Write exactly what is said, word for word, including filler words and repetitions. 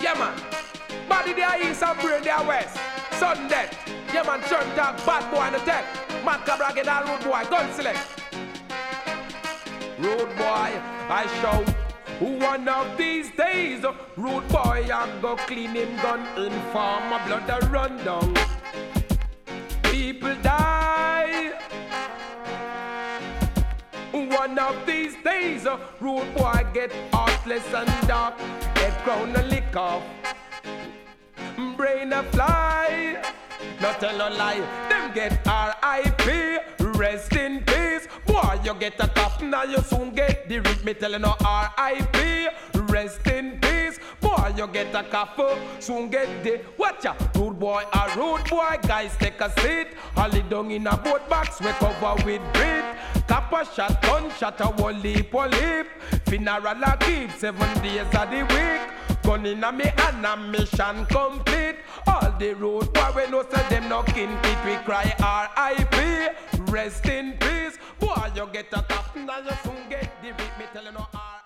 Yeah man, body there east and brain there west. Sudden death, yeah man, turn talk, bad boy in the tech. Macabra get all road boy, gun select. Road boy, I shout. One of these days, road boy, I go clean him gun. Inform my blood a run down. People die. One of these days, road boy get heartless and dark. Head crown a lick off, brain a fly. Not tell no lie, them get R I P. Rest in peace. Boy, you get a cough, now you soon get the rip. Me telling no R I P. Rest in peace. Boy, you get a cough, soon get the. Watch ya, rude boy, a rude boy. Guys, take a seat. Holly down in a boat box, we cover with grit. Cap a shot, gun shot, a whole leap, whole leap. Funeral a keep, seven days of the week. Gun in a me and a mission complete. All the road boy, we know say them no kin pit. We cry R I P. Rest in peace. Boy, you get a cough, now you soon get the rip. Me tell you no R I P.